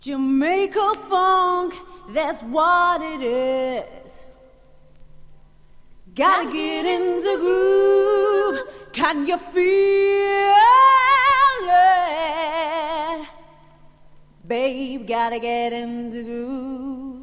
Jamaica funk, that's what it is. Gotta get in the groove. Can you feel it? Babe, gotta get in the groove.